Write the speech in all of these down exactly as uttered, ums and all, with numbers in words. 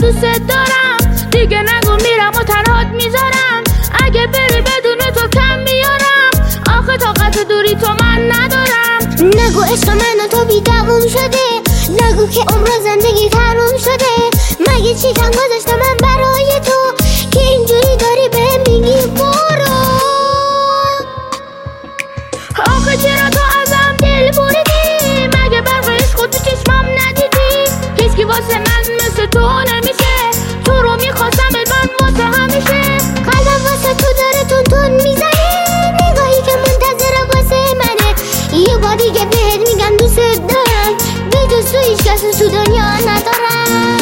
دوست دارم. دیگه نگو میرم و تنهات میذارم. اگه بری بدون تو کم میارم. آخه طاقت دوری تو من ندارم. نگو عشق من و تو بی دووم شده. نگو که عمر زندگی تموم شده. مگه چی کم گذاشتم من برای تو که اینجوری داری به میگی برو؟ آخه چرا تو ازم دل بریدی؟ مگه برق عشق تو چشمم ندیدی؟ هیچکی واسه من مثل تو نمیشه. تو رو میخواستم من واسه همیشه. قلبم واسه تو داره تون تون میزنه. نگاهی که منتظرم واسه منه. یه بار دیگه بهت میگم دوست دارم. به جز تو هیچ کس تو دنیا ندارم.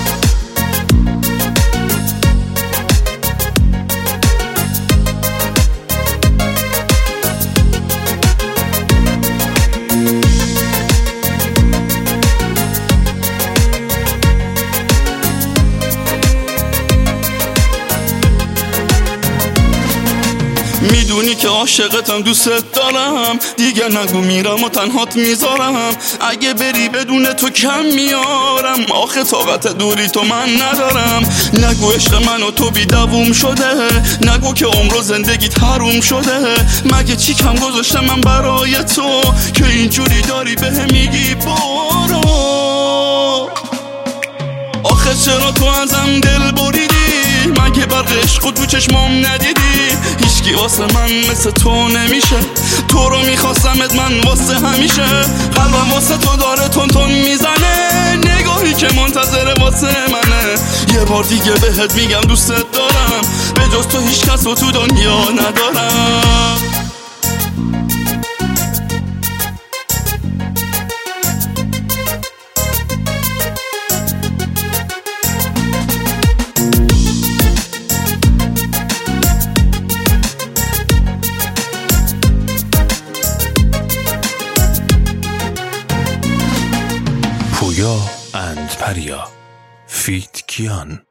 میدونی که عاشقتم دوست دارم. دیگه نگو میرم و تنهات میذارم. اگه بری بدون تو کم میارم. آخه طاقت دوری تو من ندارم. نگو عشق من و تو بی دووم شده. نگو که عمر و زندگیت حروم شده. مگه چی کم گذاشتم من برای تو که اینجوری داری به میگی برو؟ آخه چرا تو ازم دل بریدی؟ مگه برق عشق تو چشمام ندیدی؟ هیچکی واسه من مثل تو نمیشه. تو رو میخواستمت من واسه همیشه. قلبم واسه تو داره تون تون میزنه. نگاهی که منتظره واسه منه. یه بار دیگه بهت میگم دوست دارم. به جز تو هیچ کس رو تو دنیا ندارم. پویا اند پریا فیت کیان